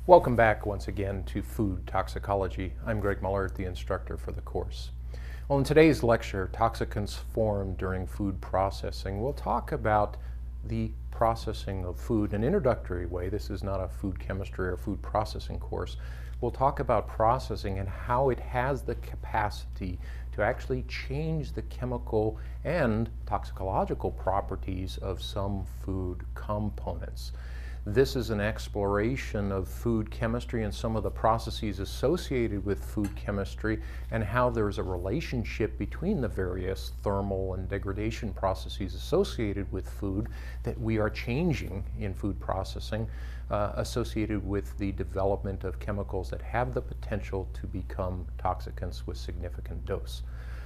Welcome back once again to Food Toxicology. I'm Greg Muller, the instructor for the course. Well, in today's lecture, Toxicants Formed During Food Processing, we'll talk about the processing of food in an introductory way. This is not a food chemistry or food processing course. We'll talk about processing and how it has the capacity to actually change the chemical and toxicological properties of some food components. This is an exploration of food chemistry and some of the processes associated with food chemistry and how there's a relationship between the various thermal and degradation processes associated with food that we are changing in food processing, associated with the development of chemicals that have the potential to become toxicants with significant dose.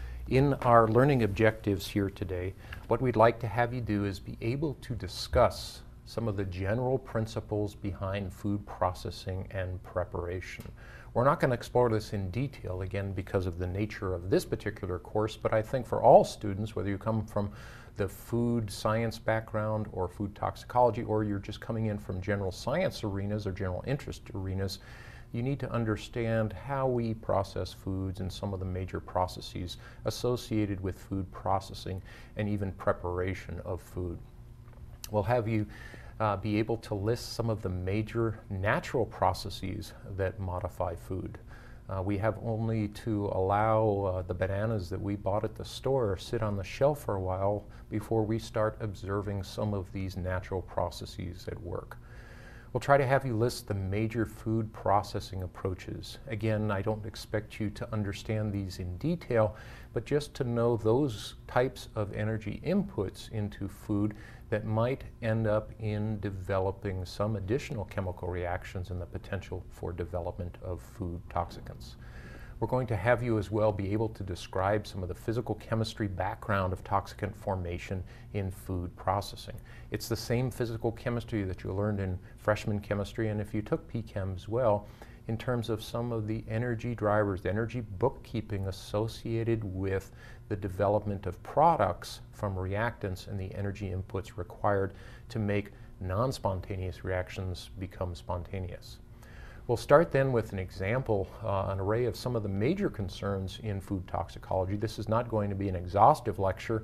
In our learning objectives here today, what we'd like to have you do is be able to discuss some of the general principles behind food processing and preparation. We're not going to explore this in detail, again, because of the nature of this particular course, but I think for all students, whether you come from the food science background or food toxicology, or you're just coming in from general science arenas or general interest arenas, you need to understand how we process foods and some of the major processes associated with food processing and even preparation of food. We'll have you be able to list some of the major natural processes that modify food. We have only to allow the bananas that we bought at the store sit on the shelf for a while before we start observing some of these natural processes at work. We'll try to have you list the major food processing approaches. Again, I don't expect you to understand these in detail, but just to know those types of energy inputs into food that might end up in developing some additional chemical reactions and the potential for development of food toxicants. We're going to have you as well be able to describe some of the physical chemistry background of toxicant formation in food processing. It's the same physical chemistry that you learned in freshman chemistry, and if you took PChem as well, in terms of some of the energy drivers, the energy bookkeeping associated with the development of products from reactants and the energy inputs required to make non-spontaneous reactions become spontaneous. We'll start then with an example, an array of some of the major concerns in food toxicology. This is not going to be an exhaustive lecture,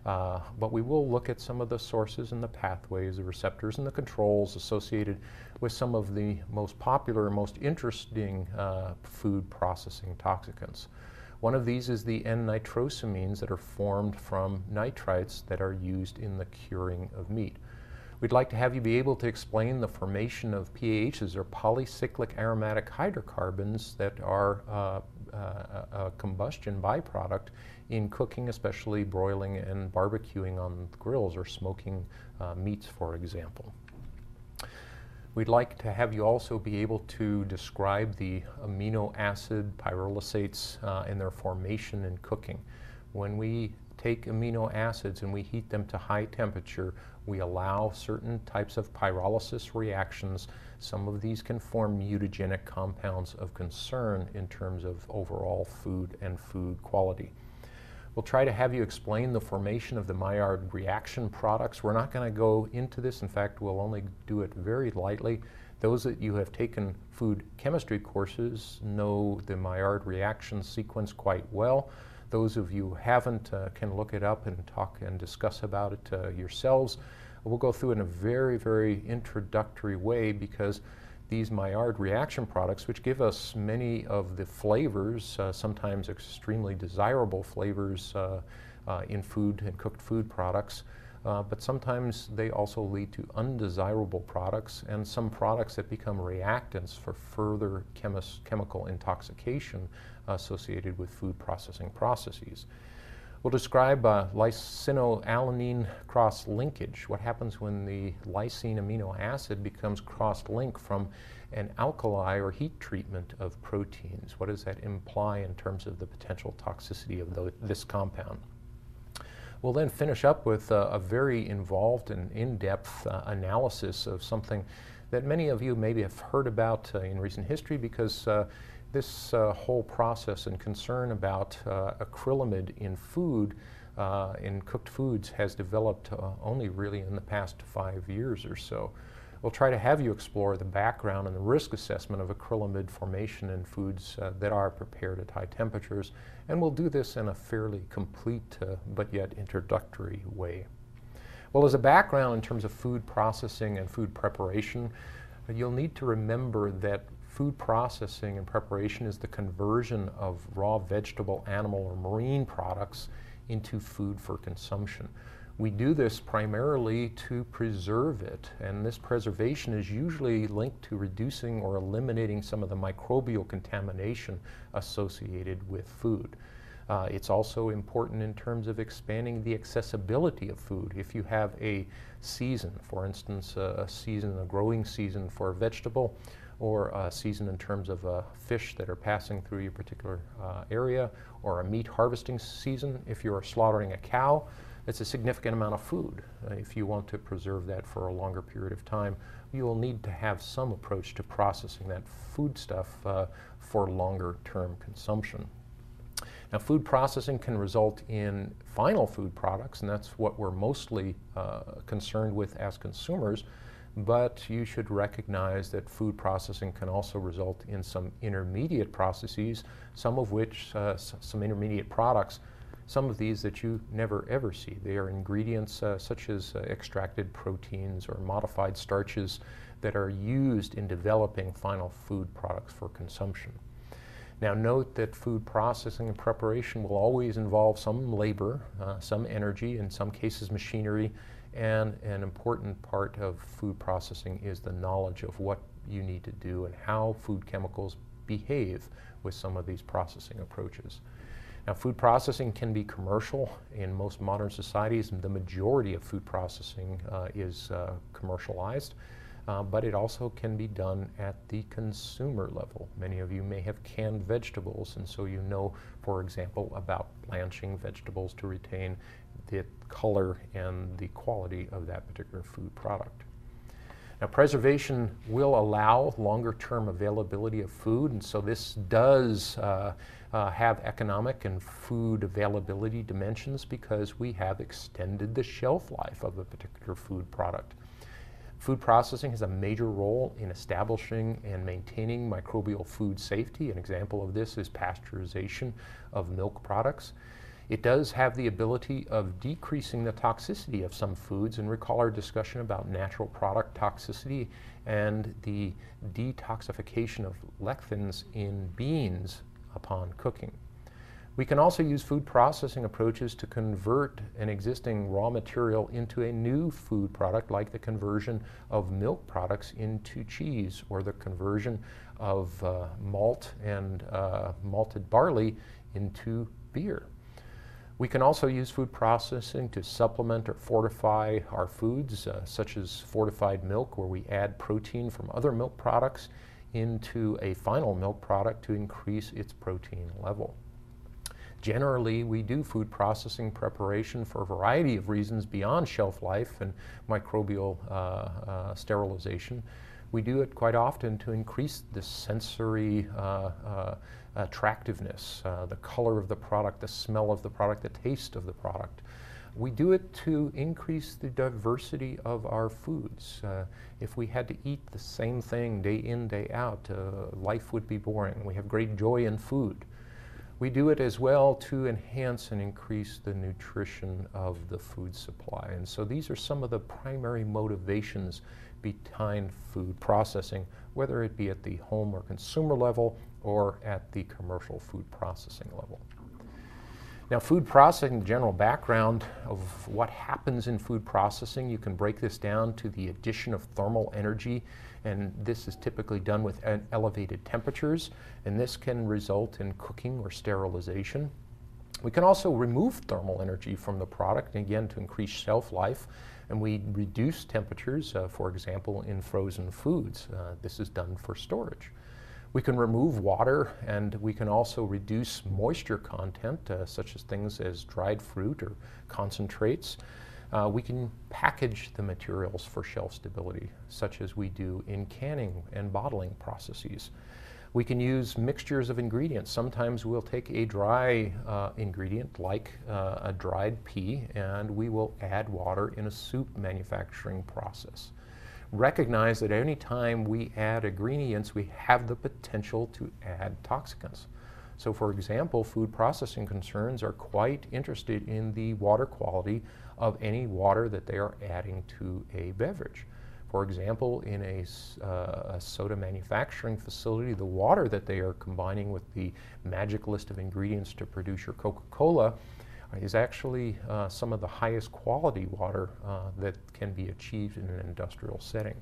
but we will look at some of the sources and the pathways, the receptors and the controls associated with some of the most popular and most interesting food processing toxicants. One of these is the N-nitrosamines that are formed from nitrites that are used in the curing of meat. We'd like to have you be able to explain the formation of PAHs, or polycyclic aromatic hydrocarbons, that are a combustion byproduct in cooking, especially broiling and barbecuing on grills or smoking meats, for example. We'd like to have you also be able to describe the amino acid pyrolysates and their formation in cooking. When we take amino acids and we heat them to high temperature, we allow certain types of pyrolysis reactions. Some of these can form mutagenic compounds of concern in terms of overall food and food quality. We'll try to have you explain the formation of the Maillard reaction products. We're not going to go into this. In fact, we'll only do it very lightly. Those that you have taken food chemistry courses know the Maillard reaction sequence quite well. Those of you who haven't can look it up and talk and discuss about it yourselves. We'll go through it in a very, very introductory way, because these Maillard reaction products, which give us many of the flavors, sometimes extremely desirable flavors in food and cooked food products, but sometimes they also lead to undesirable products and some products that become reactants for further chemical intoxication associated with food processing processes. We'll describe lysinoalanine cross-linkage. What happens when the lysine amino acid becomes cross-linked from an alkali or heat treatment of proteins? What does that imply in terms of the potential toxicity of this compound? We'll then finish up with a very involved and in-depth analysis of something that many of you maybe have heard about in recent history, because this whole process and concern about acrylamide in food, in cooked foods, has developed only really in the past 5 years or so. we'll try to have you explore the background and the risk assessment of acrylamide formation in foods that are prepared at high temperatures, and we'll do this in a fairly complete but yet introductory way. Well, as a background in terms of food processing and food preparation, you'll need to remember that food processing and preparation is the conversion of raw vegetable, animal, or marine products into food for consumption. We do this primarily to preserve it, and this preservation is usually linked to reducing or eliminating some of the microbial contamination associated with food. It's also important in terms of expanding the accessibility of food. If you have a season, for instance, a growing season for a vegetable, or a season in terms of fish that are passing through your particular area, or a meat harvesting season, if you are slaughtering a cow, it's a significant amount of food. If you want to preserve that for a longer period of time, you will need to have some approach to processing that food stuff for longer term consumption. Now, food processing can result in final food products, and that's what we're mostly concerned with as consumers, but you should recognize that food processing can also result in some intermediate processes, some of which, some intermediate products, some of these that you never ever see. They are ingredients such as extracted proteins or modified starches that are used in developing final food products for consumption. Now, note that food processing and preparation will always involve some labor, some energy, in some cases machinery, and an important part of food processing is the knowledge of what you need to do and how food chemicals behave with some of these processing approaches. Now, food processing can be commercial. In most modern societies, the majority of food processing is commercialized. But it also can be done at the consumer level. Many of you may have canned vegetables, and so you know, for example, about blanching vegetables to retain the color and the quality of that particular food product. Now, preservation will allow longer-term availability of food, and so this does have economic and food availability dimensions because we have extended the shelf life of a particular food product. Food processing has a major role in establishing and maintaining microbial food safety. An example of this is pasteurization of milk products. It does have the ability of decreasing the toxicity of some foods, and recall our discussion about natural product toxicity and the detoxification of lectins in beans upon cooking. We can also use food processing approaches to convert an existing raw material into a new food product, like the conversion of milk products into cheese, or the conversion of malt and malted barley into beer. We can also use food processing to supplement or fortify our foods, such as fortified milk, where we add protein from other milk products into a final milk product to increase its protein level. Generally, we do food processing preparation for a variety of reasons beyond shelf life and microbial sterilization. We do it quite often to increase the sensory attractiveness, the color of the product, the smell of the product, the taste of the product. We do it to increase the diversity of our foods. If we had to eat the same thing day in, day out, life would be boring. We have great joy in food. We do it as well to enhance and increase the nutrition of the food supply. And so these are some of the primary motivations behind food processing, whether it be at the home or consumer level or at the commercial food processing level. Now, food processing, the general background of what happens in food processing, you can break this down to the addition of thermal energy, and this is typically done with elevated temperatures, and this can result in cooking or sterilization. We can also remove thermal energy from the product, again, to increase shelf life, and we reduce temperatures, for example, in frozen foods. This is done for storage. We can remove water, and we can also reduce moisture content, such as things as dried fruit or concentrates. We can package the materials for shelf stability, such as we do in canning and bottling processes. We can use mixtures of ingredients. Sometimes we'll take a dry ingredient, like a dried pea, and we will add water in a soup manufacturing process. recognize that any time we add ingredients, we have the potential to add toxicants. So for example, food processing concerns are quite interested in the water quality of any water that they are adding to a beverage. For example, in a soda manufacturing facility, the water that they are combining with the magic list of ingredients to produce your Coca-Cola is actually some of the highest quality water that can be achieved in an industrial setting.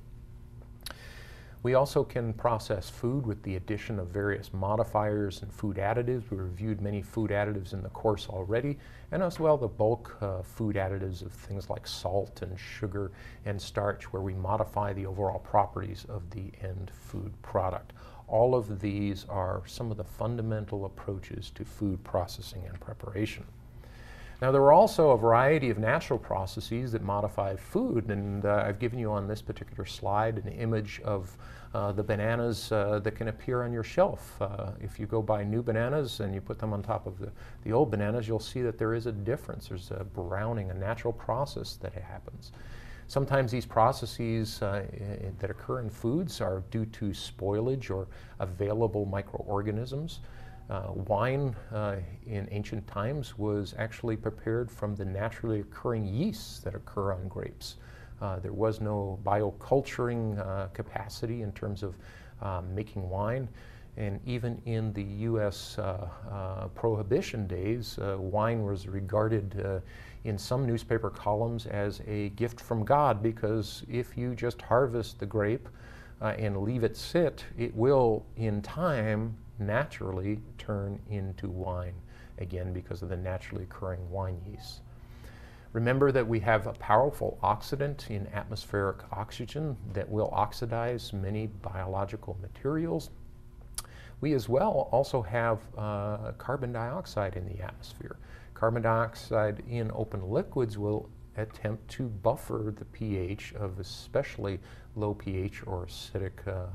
We also can process food with the addition of various modifiers and food additives. We reviewed many food additives in the course already, and as well the bulk food additives of things like salt and sugar and starch, where we modify the overall properties of the end food product. All of these are some of the fundamental approaches to food processing and preparation. Now, there are also a variety of natural processes that modify food, and I've given you on this particular slide an image of the bananas that can appear on your shelf. If you go buy new bananas and you put them on top of the old bananas, you'll see that there is a difference. There's a browning, a natural process that happens. Sometimes these processes that occur in foods are due to spoilage or available microorganisms. Wine in ancient times was actually prepared from the naturally occurring yeasts that occur on grapes. There was no bioculturing capacity in terms of making wine. And even in the U.S. Prohibition days, wine was regarded in some newspaper columns as a gift from God, because if you just harvest the grape and leave it sit, it will, in time, naturally turn into wine, again because of the naturally occurring wine yeast. Remember that we have a powerful oxidant in atmospheric oxygen that will oxidize many biological materials. We as well also have carbon dioxide in the atmosphere. Carbon dioxide in open liquids will attempt to buffer the pH of especially low pH or acidic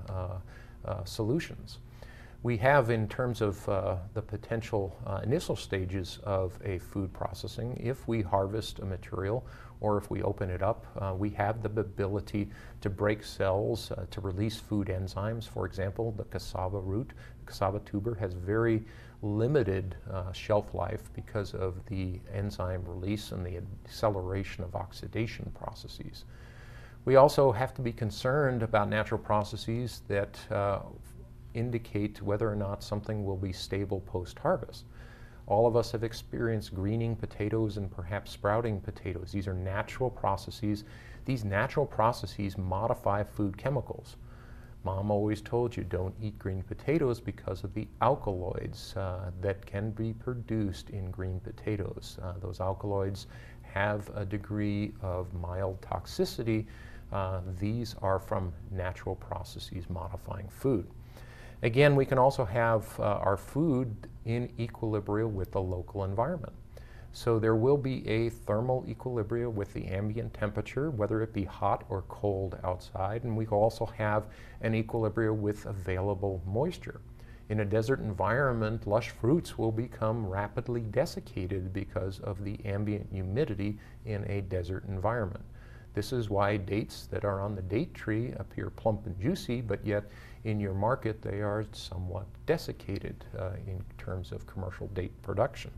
solutions. We have, in terms of the potential initial stages of a food processing, if we harvest a material or if we open it up, we have the ability to break cells to release food enzymes. For example, the cassava root, the cassava tuber, has very limited shelf life because of the enzyme release and the acceleration of oxidation processes. We also have to be concerned about natural processes that indicate whether or not something will be stable post-harvest. All of us have experienced greening potatoes and perhaps sprouting potatoes. These are natural processes. These natural processes modify food chemicals. Mom always told you don't eat green potatoes because of the alkaloids that can be produced in green potatoes. Those alkaloids have a degree of mild toxicity. These are from natural processes modifying food. Again, we can also have our food in equilibrium with the local environment. So there will be a thermal equilibrium with the ambient temperature, whether it be hot or cold outside, and we also have an equilibrium with available moisture. In a desert environment, lush fruits will become rapidly desiccated because of the ambient humidity in a desert environment. This is why dates that are on the date tree appear plump and juicy, but yet in your market they are somewhat desiccated in terms of commercial date production.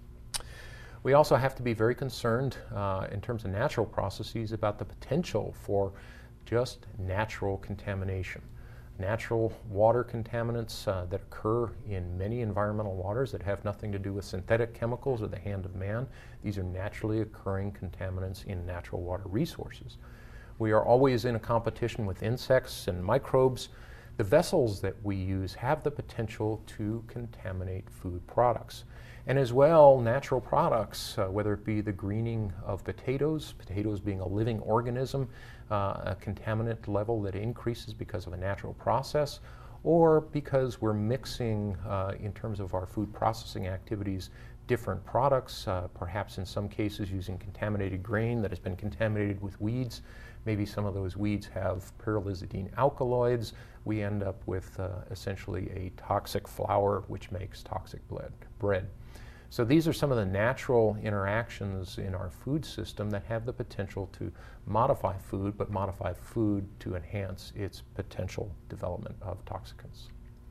We also have to be very concerned in terms of natural processes about the potential for just natural contamination. Natural water contaminants that occur in many environmental waters that have nothing to do with synthetic chemicals or the hand of man. These are naturally occurring contaminants in natural water resources. We are always in a competition with insects and microbes. The vessels that we use have the potential to contaminate food products. And as well, natural products, whether it be the greening of potatoes, potatoes being a living organism, a contaminant level that increases because of a natural process, or because we're mixing, in terms of our food processing activities, different products, perhaps in some cases using contaminated grain that has been contaminated with weeds. Maybe some of those weeds have pyrrolizidine alkaloids. We end up with essentially a toxic flour which makes toxic bread. So these are some of the natural interactions in our food system that have the potential to modify food, but modify food to enhance its potential development of toxicants.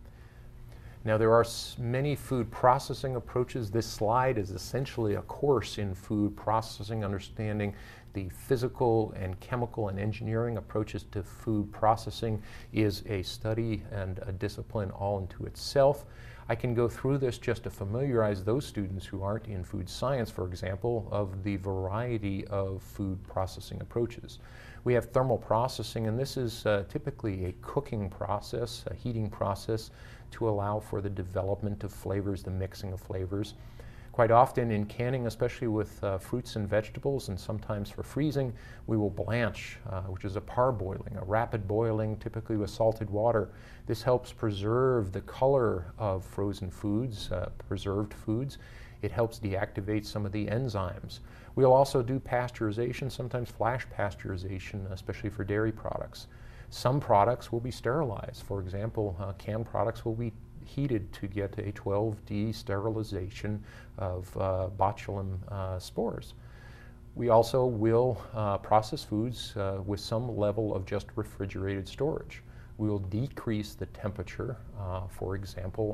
Now, there are many food processing approaches. This slide is essentially a course in food processing, understanding the physical and chemical and engineering approaches to food processing is a study and a discipline all into itself. I can go through this just to familiarize those students who aren't in food science, for example, of the variety of food processing approaches. We have thermal processing, and this is typically a cooking process, a heating process to allow for the development of flavors, the mixing of flavors. Quite often in canning, especially with fruits and vegetables, and sometimes for freezing, we will blanch, which is a parboiling, a rapid boiling, typically with salted water. This helps preserve the color of frozen foods, preserved foods. It helps deactivate some of the enzymes. We'll also do pasteurization, sometimes flash pasteurization, especially for dairy products. Some products will be sterilized. For example, canned products will be heated to get a 12D sterilization of botulinum spores. We also will process foods with some level of just refrigerated storage. We will decrease the temperature, for example,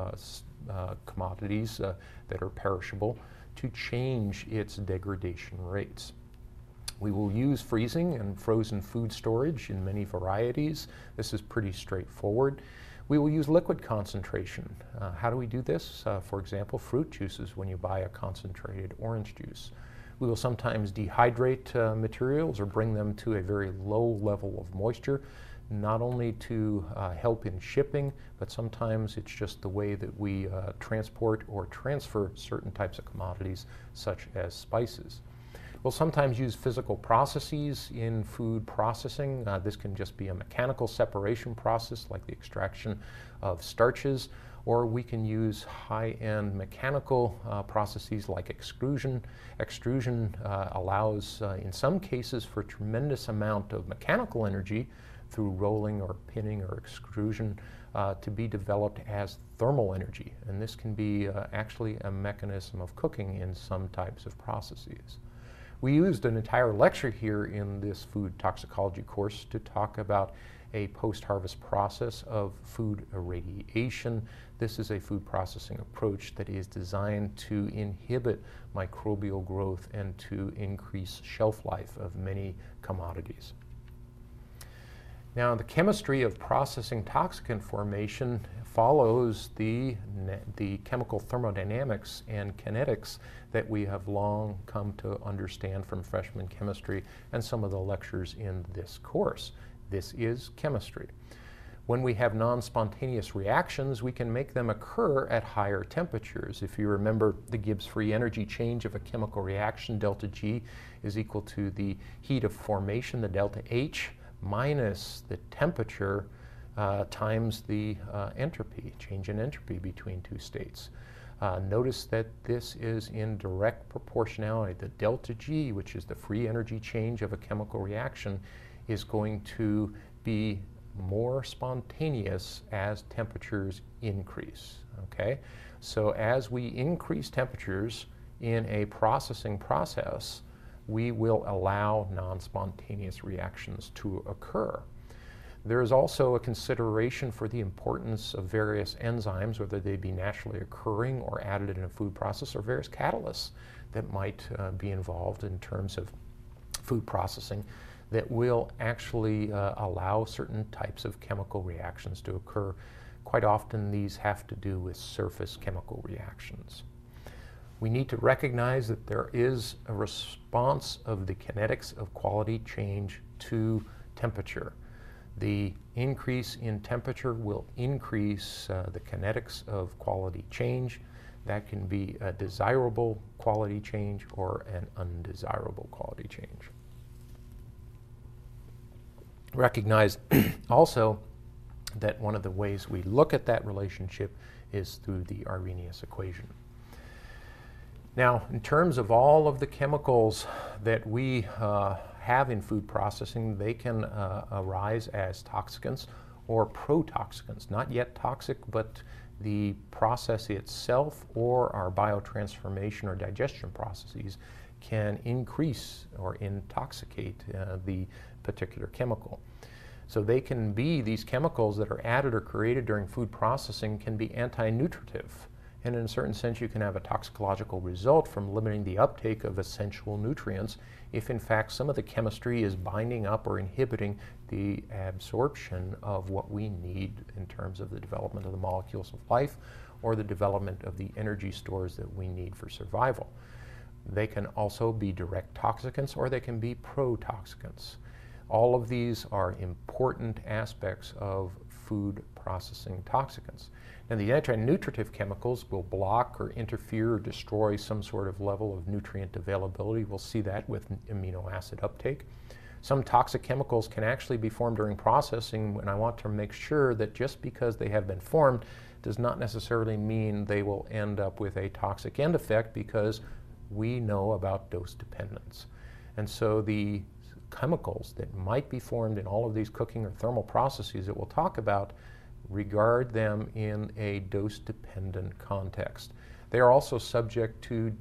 of commodities that are perishable to change its degradation rates. We will use freezing and frozen food storage in many varieties. This is pretty straightforward. We will use liquid concentration. How do we do this? For example, fruit juices when you buy a concentrated orange juice. We will sometimes dehydrate materials or bring them to a very low level of moisture, not only to help in shipping, but sometimes it's just the way that we transport or transfer certain types of commodities, such as spices. We'll sometimes use physical processes in food processing. This can just be a mechanical separation process like the extraction of starches, or we can use high-end mechanical processes like extrusion. Extrusion allows, in some cases, for a tremendous amount of mechanical energy through rolling or pinning or extrusion to be developed as thermal energy. And this can be actually a mechanism of cooking in some types of processes. We used an entire lecture here in this food toxicology course to talk about a post-harvest process of food irradiation. This is a food processing approach that is designed to inhibit microbial growth and to increase shelf life of many commodities. Now, the chemistry of processing toxicant formation follows the chemical thermodynamics and kinetics that we have long come to understand from freshman chemistry and some of the lectures in this course. This is chemistry. When we have non-spontaneous reactions, we can make them occur at higher temperatures. If you remember the Gibbs free energy change of a chemical reaction, delta G is equal to the heat of formation, the delta H, minus the temperature times the entropy, change in entropy between two states. Notice that this is in direct proportionality. The delta G, which is the free energy change of a chemical reaction, is going to be more spontaneous as temperatures increase. Okay? So as we increase temperatures in a processing process, we will allow non-spontaneous reactions to occur. There is also a consideration for the importance of various enzymes, whether they be naturally occurring or added in a food process, or various catalysts that might be involved in terms of food processing that will actually allow certain types of chemical reactions to occur. Quite often these have to do with surface chemical reactions. We need to recognize that there is a response of the kinetics of quality change to temperature. The increase in temperature will increase the kinetics of quality change. That can be a desirable quality change or an undesirable quality change. Recognize also that one of the ways we look at that relationship is through the Arrhenius equation. Now, in terms of all of the chemicals that we have in food processing, they can arise as toxicants or protoxicants, not yet toxic, but the process itself or our biotransformation or digestion processes can increase or intoxicate the particular chemical. So they can be, these chemicals that are added or created during food processing can be anti-nutritive. And in a certain sense, you can have a toxicological result from limiting the uptake of essential nutrients if in fact some of the chemistry is binding up or inhibiting the absorption of what we need in terms of the development of the molecules of life or the development of the energy stores that we need for survival. They can also be direct toxicants or they can be protoxicants. All of these are important aspects of food processing toxicants. And the anti-nutritive chemicals will block or interfere or destroy some sort of level of nutrient availability. We'll see that with amino acid uptake. Some toxic chemicals can actually be formed during processing, and I want to make sure that just because they have been formed does not necessarily mean they will end up with a toxic end effect, because we know about dose dependence. And so the chemicals that might be formed in all of these cooking or thermal processes that we'll talk about, regard them in a dose-dependent context. They are also subject to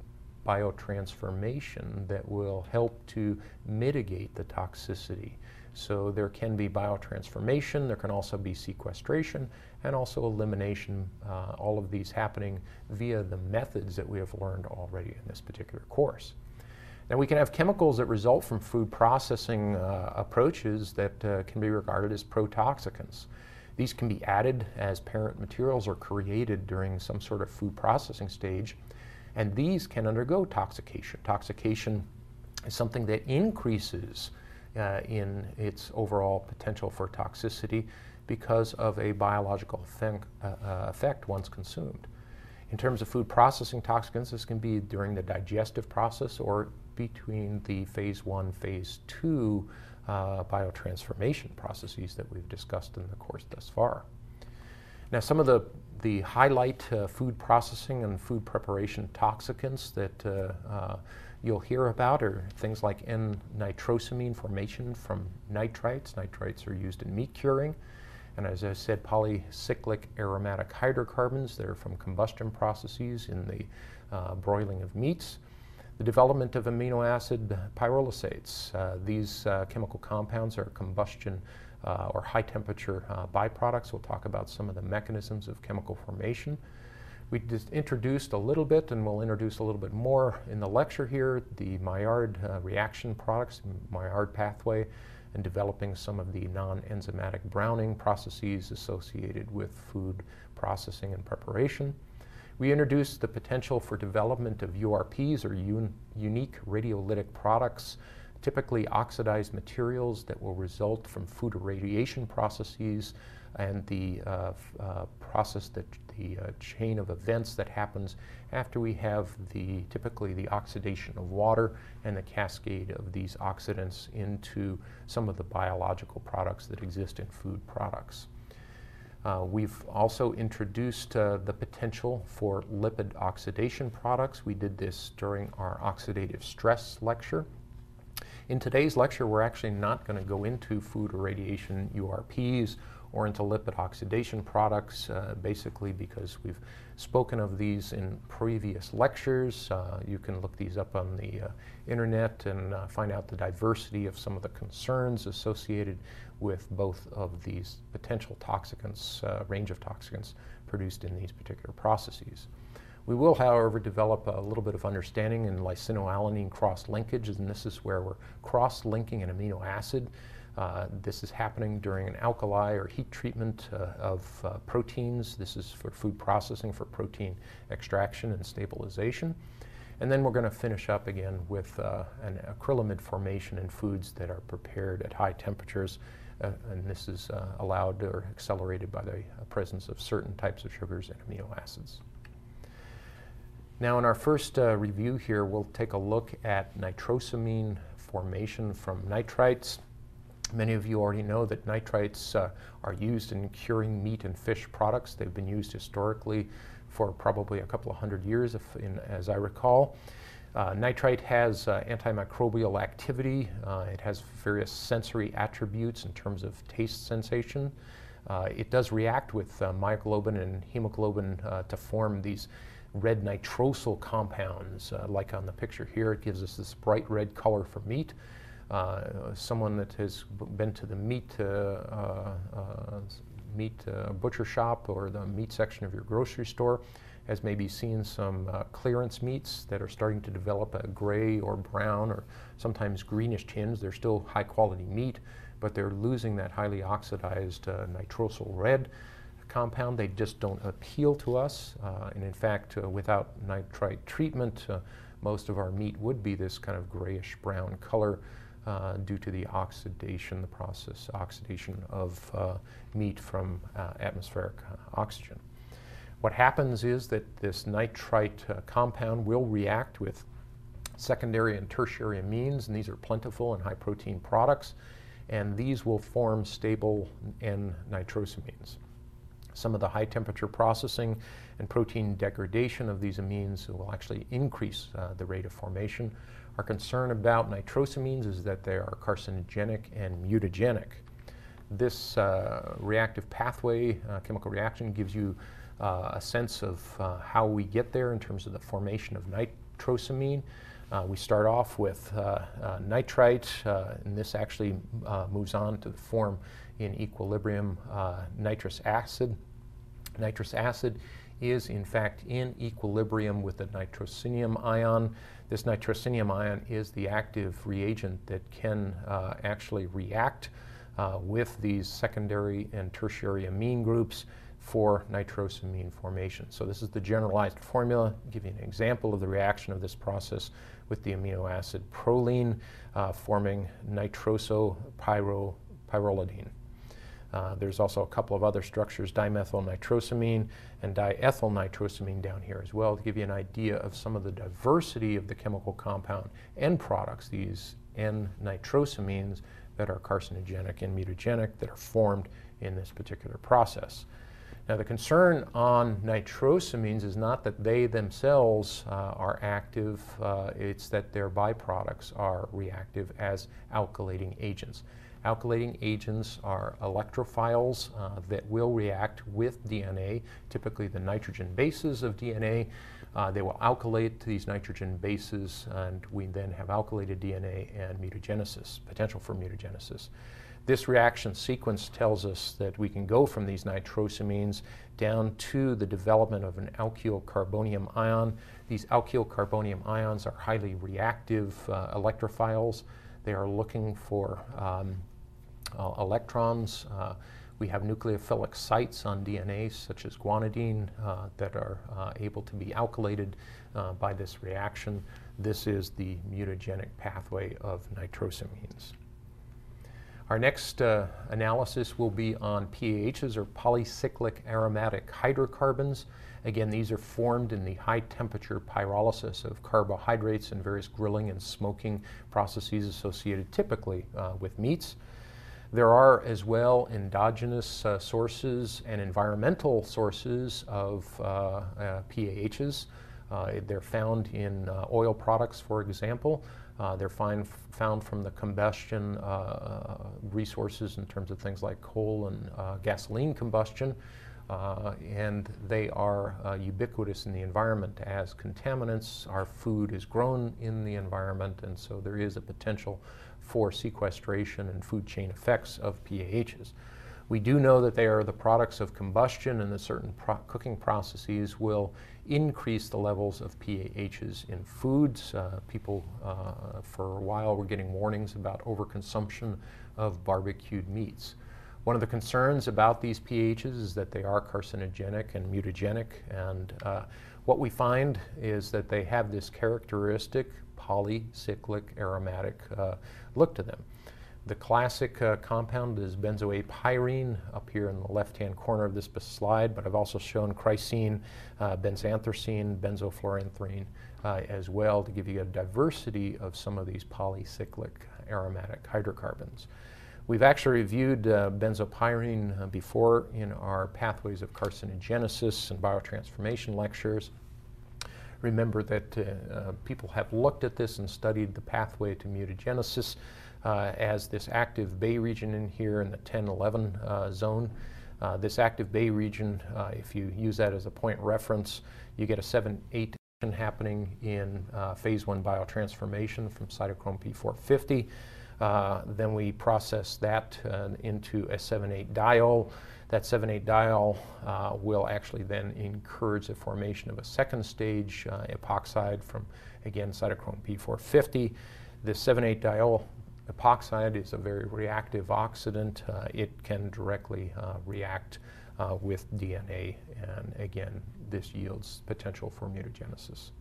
biotransformation that will help to mitigate the toxicity. So there can be biotransformation, there can also be sequestration, and also elimination, all of these happening via the methods that we have learned already in this particular course. Now, we can have chemicals that result from food processing approaches that can be regarded as protoxicants. These can be added as parent materials or created during some sort of food processing stage, and these can undergo toxication. Toxication is something that increases in its overall potential for toxicity because of a biological effect once consumed. In terms of food processing toxicants, this can be during the digestive process or between the phase 1, phase 2 biotransformation processes that we've discussed in the course thus far. Now, some of the highlight food processing and food preparation toxicants that you'll hear about are things like N-nitrosamine formation from nitrites. Nitrites are used in meat curing. And as I said, polycyclic aromatic hydrocarbons that are from combustion processes in the broiling of meats. The development of amino acid pyrolysates. These chemical compounds are combustion or high temperature byproducts. We'll talk about some of the mechanisms of chemical formation. We just introduced a little bit, and we'll introduce a little bit more in the lecture here, the Maillard reaction products, Maillard pathway, and developing some of the non-enzymatic browning processes associated with food processing and preparation. We introduced the potential for development of URPs, or unique radiolytic products, typically oxidized materials that will result from food irradiation processes and the process that the chain of events that happens after we have typically the oxidation of water and the cascade of these oxidants into some of the biological products that exist in food products. We've also introduced the potential for lipid oxidation products. We did this during our oxidative stress lecture. In today's lecture, we're actually not going to go into food irradiation URPs or into lipid oxidation products, basically because we've spoken of these in previous lectures. You can look these up on the internet and find out the diversity of some of the concerns associated with both of these potential toxicants, range of toxicants produced in these particular processes. We will, however, develop a little bit of understanding in lysinoalanine cross-linkage, and this is where we're cross-linking an amino acid. This is happening during an alkali or heat treatment of proteins. This is for food processing, for protein extraction and stabilization. And then we're going to finish up again with an acrylamide formation in foods that are prepared at high temperatures. And this is allowed or accelerated by the presence of certain types of sugars and amino acids. Now, in our first review here, we'll take a look at nitrosamine formation from nitrites. Many of you already know that nitrites are used in curing meat and fish products. They've been used historically for probably a couple of hundred years, as I recall. Nitrite has antimicrobial activity. It has various sensory attributes in terms of taste sensation. It does react with myoglobin and hemoglobin to form these red nitrosyl compounds. Like on the picture here, it gives us this bright red color for meat. Someone that has been to the meat butcher shop or the meat section of your grocery store has maybe seen some clearance meats that are starting to develop a gray or brown or sometimes greenish tinge. They're still high quality meat, but they're losing that highly oxidized nitrosyl red compound. They just don't appeal to us. And in fact, without nitrite treatment, most of our meat would be this kind of grayish brown color due to the oxidation of meat from atmospheric oxygen. What happens is that this nitrite compound will react with secondary and tertiary amines, and these are plentiful in high protein products, and these will form stable N-nitrosamines. Some of the high temperature processing and protein degradation of these amines will actually increase the rate of formation. Our concern about nitrosamines is that they are carcinogenic and mutagenic. This reactive pathway chemical reaction gives you a sense of how we get there in terms of the formation of nitrosamine. We start off with nitrite, and this actually moves on to form in equilibrium nitrous acid. Nitrous acid is in fact in equilibrium with the nitrosinium ion. This nitrosinium ion is the active reagent that can actually react with these secondary and tertiary amine groups for nitrosamine formation. So this is the generalized formula. I'll give you an example of the reaction of this process with the amino acid proline forming nitrosopyrrolidine. There's also a couple of other structures, dimethylnitrosamine and diethylnitrosamine down here as well, to give you an idea of some of the diversity of the chemical compound end products, these N-nitrosamines that are carcinogenic and mutagenic that are formed in this particular process. Now, the concern on nitrosamines is not that they themselves are active, it's that their byproducts are reactive as alkylating agents. Alkylating agents are electrophiles that will react with DNA, typically the nitrogen bases of DNA. They will alkylate to these nitrogen bases, and we then have alkylated DNA and mutagenesis, potential for mutagenesis. This reaction sequence tells us that we can go from these nitrosamines down to the development of an alkyl carbonium ion. These alkyl carbonium ions are highly reactive electrophiles. They are looking for electrons. We have nucleophilic sites on DNA, such as guanidine, that are able to be alkylated by this reaction. This is the mutagenic pathway of nitrosamines. Our next analysis will be on PAHs, or polycyclic aromatic hydrocarbons. Again, these are formed in the high temperature pyrolysis of carbohydrates and various grilling and smoking processes associated typically with meats. There are as well endogenous sources and environmental sources of PAHs. They're found in oil products, for example. They're found from the combustion resources in terms of things like coal and gasoline combustion, and they are ubiquitous in the environment as contaminants. Our food is grown in the environment, and so there is a potential for sequestration and food chain effects of PAHs. We do know that they are the products of combustion, and that certain cooking processes will increase the levels of PAHs in foods. People, for a while, were getting warnings about overconsumption of barbecued meats. One of the concerns about these PAHs is that they are carcinogenic and mutagenic, and what we find is that they have this characteristic polycyclic aromatic look to them. The classic compound is benzoapyrene up here in the left-hand corner of this slide, but I've also shown chrysene, benzanthracene, benzofluoranthene as well, to give you a diversity of some of these polycyclic aromatic hydrocarbons. We've actually reviewed benzopyrene before in our Pathways of Carcinogenesis and Biotransformation lectures. Remember that people have looked at this and studied the pathway to mutagenesis as this active Bay region in here in the 10-11 zone. This active Bay region, if you use that as a point reference, you get a 7-8 happening in phase 1 biotransformation from cytochrome P450. Then we process that into a 7-8 diol. That 7-8 diol will actually then encourage the formation of a second stage epoxide from, again, cytochrome P450. This 7-8 diol epoxide is a very reactive oxidant. It can directly react with DNA, and again, this yields potential for mutagenesis.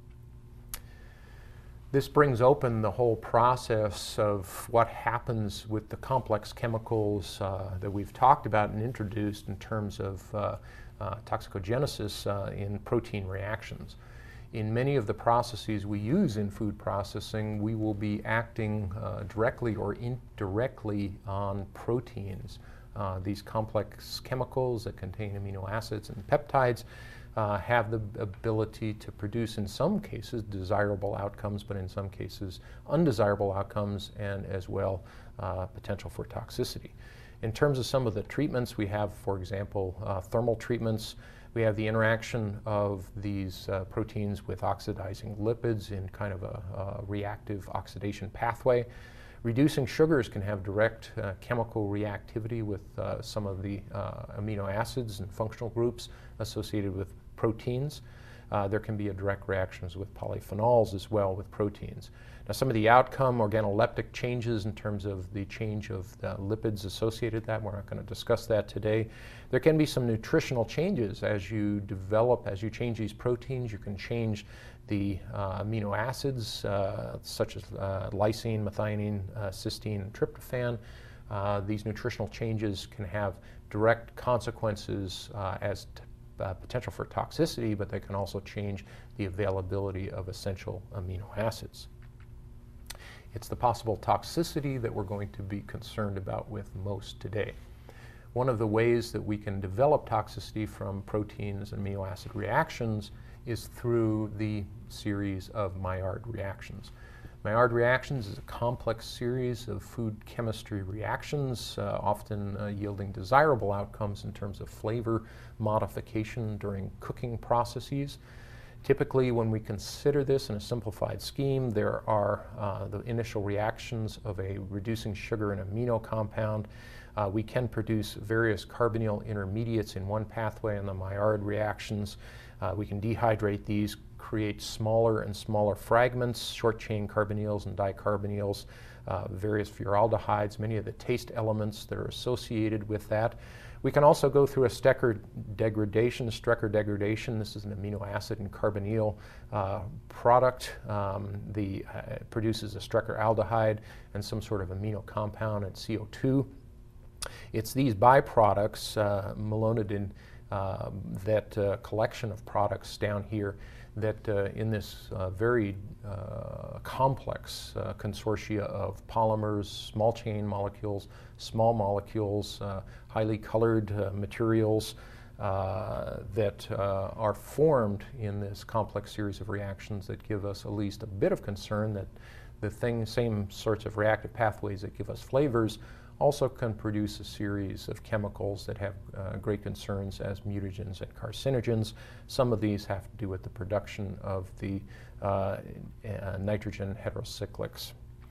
This brings open the whole process of what happens with the complex chemicals that we've talked about and introduced in terms of toxicogenesis in protein reactions. In many of the processes we use in food processing, we will be acting directly or indirectly on proteins. These complex chemicals that contain amino acids and peptides have the ability to produce, in some cases, desirable outcomes, but in some cases, undesirable outcomes, and as well, potential for toxicity. In terms of some of the treatments, we have, for example, thermal treatments. We have the interaction of these proteins with oxidizing lipids in kind of a reactive oxidation pathway. Reducing sugars can have direct chemical reactivity with some of the amino acids and functional groups associated with proteins. There can be a direct reactions with polyphenols as well with proteins. Now, some of the outcome organoleptic changes in terms of the change of the lipids associated with that, we're not going to discuss that today. There can be some nutritional changes as you develop, as you change these proteins. You can change the amino acids such as lysine, methionine, cysteine, and tryptophan. These nutritional changes can have direct consequences as potential for toxicity, but they can also change the availability of essential amino acids. It's the possible toxicity that we're going to be concerned about with most today. One of the ways that we can develop toxicity from proteins and amino acid reactions is through the series of Maillard reactions. Maillard reactions is a complex series of food chemistry reactions, often yielding desirable outcomes in terms of flavor modification during cooking processes. Typically, when we consider this in a simplified scheme, there are the initial reactions of a reducing sugar and amino compound. We can produce various carbonyl intermediates in one pathway in the Maillard reactions. We can dehydrate these, create smaller and smaller fragments, short-chain carbonyls and dicarbonyls, various furaldehydes, many of the taste elements that are associated with that. We can also go through a Strecker degradation. This is an amino acid and carbonyl product. It produces a Strecker aldehyde and some sort of amino compound and CO2. It's these byproducts, malonidin, that collection of products down here that in this very complex consortia of polymers, small chain molecules, small molecules, highly colored materials that are formed in this complex series of reactions that give us at least a bit of concern that the same sorts of reactive pathways that give us flavors also can produce a series of chemicals that have great concerns as mutagens and carcinogens. Some of these have to do with the production of the nitrogen heterocyclics.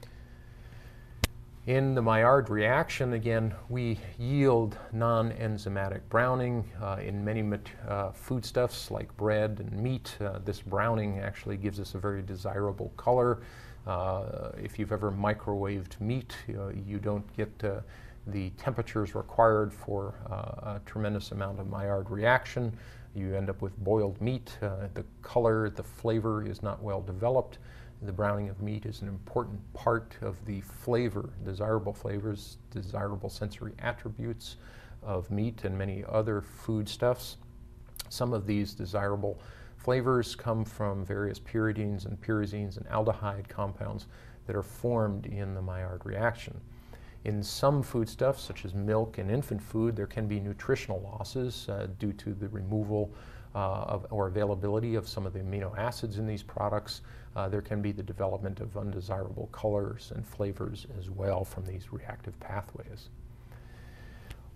In the Maillard reaction, again, we yield non-enzymatic browning. In many foodstuffs like bread and meat, this browning actually gives us a very desirable color. If you've ever microwaved meat, you don't get the temperatures required for a tremendous amount of Maillard reaction. You end up with boiled meat. The color, the flavor is not well developed. The browning of meat is an important part of the flavor, desirable flavors, desirable sensory attributes of meat and many other foodstuffs. Some of these desirable flavors come from various pyridines and pyrazines and aldehyde compounds that are formed in the Maillard reaction. In some foodstuffs, such as milk and infant food, there can be nutritional losses due to the removal or availability of some of the amino acids in these products. There can be the development of undesirable colors and flavors as well from these reactive pathways.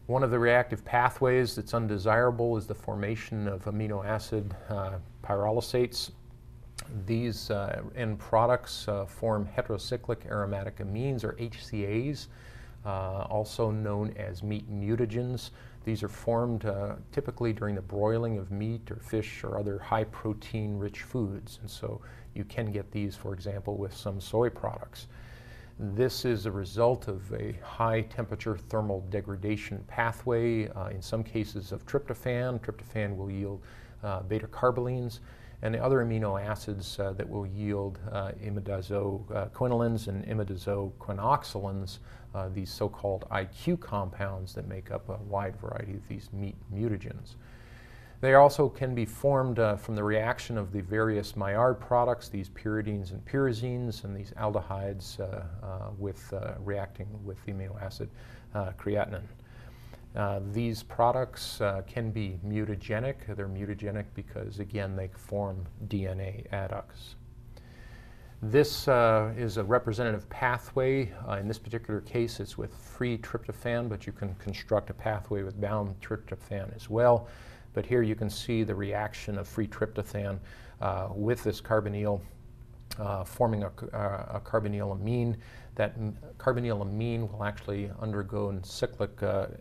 One of the reactive pathways that's undesirable is the formation of amino acid pyrolysates. These end products form heterocyclic aromatic amines, or HCAs, also known as meat mutagens. These are formed typically during the broiling of meat or fish or other high protein rich foods, and so you can get these, for example, with some soy products. This is a result of a high temperature thermal degradation pathway, in some cases of tryptophan. Tryptophan will yield beta-carbolines, and the other amino acids that will yield imidazoquinolines and imidazoquinoxulins, these so-called IQ compounds that make up a wide variety of these meat mutagens. They also can be formed from the reaction of the various Maillard products, these pyridines and pyrazines, and these aldehydes reacting with the amino acid creatinine. These products can be mutagenic. They're mutagenic because, again, they form DNA adducts. This is a representative pathway. In this particular case, it's with free tryptophan, but you can construct a pathway with bound tryptophan as well. But here you can see the reaction of free tryptophan with this carbonyl, forming a carbonyl amine. That carbonyl amine will actually undergo cyclic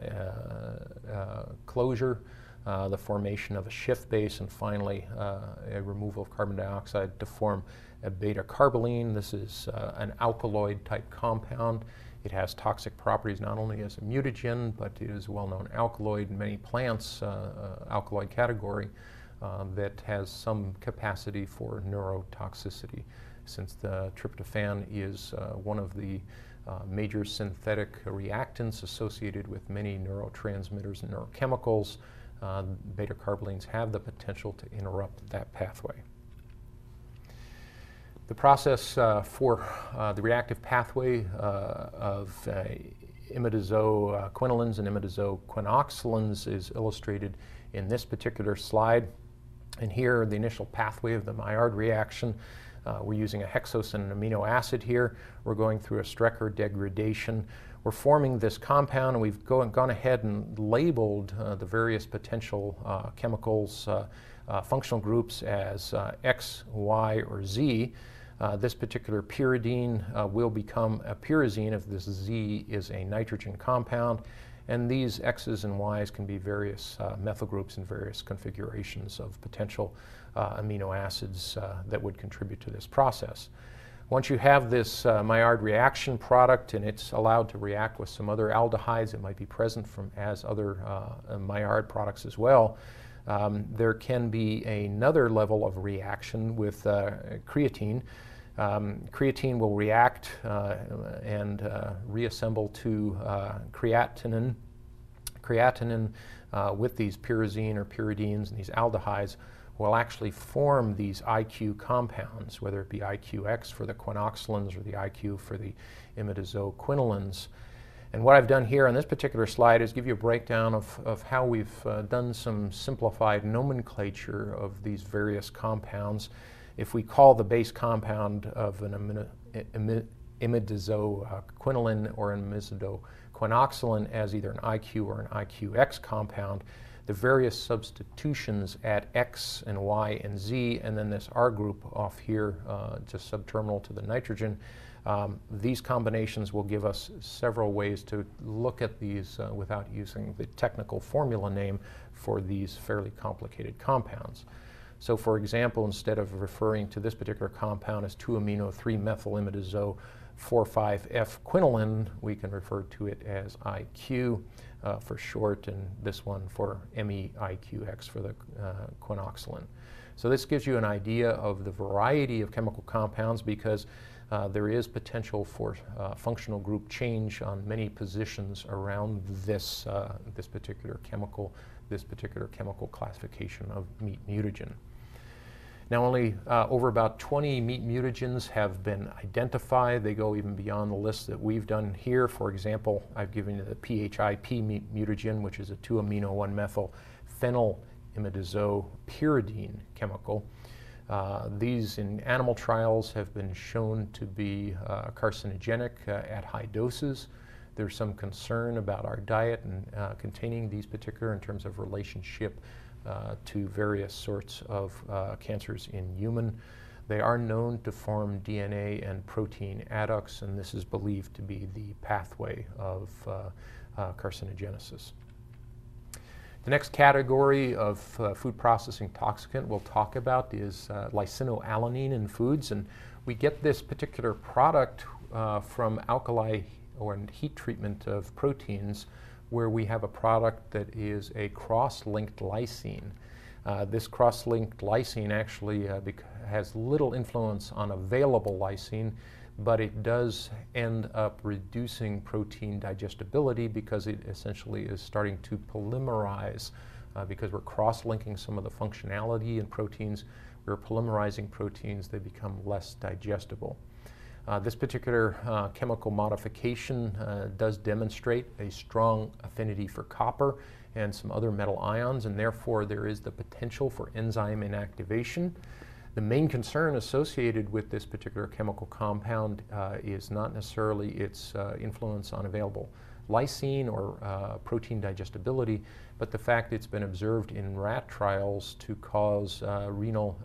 closure, the formation of a Schiff base, and finally a removal of carbon dioxide to form a beta-carboline. This is an alkaloid type compound. It has toxic properties not only as a mutagen, but it is a well-known alkaloid in many plants, alkaloid category, that has some capacity for neurotoxicity, since the tryptophan is one of the major synthetic reactants associated with many neurotransmitters and neurochemicals. Beta-carbolines have the potential to interrupt that pathway. The process for the reactive pathway of imidazoquinolines and imidazoquinoxulins is illustrated in this particular slide. And here, the initial pathway of the Maillard reaction, we're using a hexose and an amino acid here. We're going through a Strecker degradation. We're forming this compound, and we've gone ahead and labeled the various potential chemicals, functional groups as X, Y, or Z. This particular pyridine will become a pyrazine if this Z is a nitrogen compound, and these X's and Y's can be various methyl groups and various configurations of potential amino acids that would contribute to this process. Once you have this Maillard reaction product and it's allowed to react with some other aldehydes that might be present from as other Maillard products as well, there can be another level of reaction with creatine. Creatine will react and reassemble to creatinine. Creatinine with these pyrazine or pyridines and these aldehydes will actually form these IQ compounds, whether it be IQX for the quinoxulins or the IQ for the imidazoquinolines. And what I've done here on this particular slide is give you a breakdown of how we've done some simplified nomenclature of these various compounds. If we call the base compound of an imidazoquinoline or an imidazoquinoxulin as either an IQ or an IQX compound, the various substitutions at X and Y and Z, and then this R group off here, just subterminal to the nitrogen, these combinations will give us several ways to look at these without using the technical formula name for these fairly complicated compounds. So for example, instead of referring to this particular compound as 2-amino-3-methyl-imidazo-4,5-F-quinoline, we can refer to it as IQ for short, and this one for MEIQX for the quinoxulin. So this gives you an idea of the variety of chemical compounds, because there is potential for functional group change on many positions around this particular chemical classification of meat mutagen. Now, only over about 20 meat mutagens have been identified. They go even beyond the list that we've done here. For example, I've given you the PHIP meat mutagen, which is a 2-amino-1-methyl phenylimidazopyridine chemical. These in animal trials have been shown to be carcinogenic at high doses. There's some concern about our diet and containing these particular in terms of relationship to various sorts of cancers in human. They are known to form DNA and protein adducts, and this is believed to be the pathway of carcinogenesis. The next category of food processing toxicant we'll talk about is lysinoalanine in foods, and we get this particular product from alkali or heat treatment of proteins, where we have a product that is a cross-linked lysine. This cross-linked lysine actually has little influence on available lysine, but it does end up reducing protein digestibility because it essentially is starting to polymerize. Because we're cross-linking some of the functionality in proteins, we're polymerizing proteins, they become less digestible. This particular chemical modification does demonstrate a strong affinity for copper and some other metal ions, and therefore there is the potential for enzyme inactivation. The main concern associated with this particular chemical compound is not necessarily its influence on available lysine or protein digestibility, but the fact it's been observed in rat trials to cause renal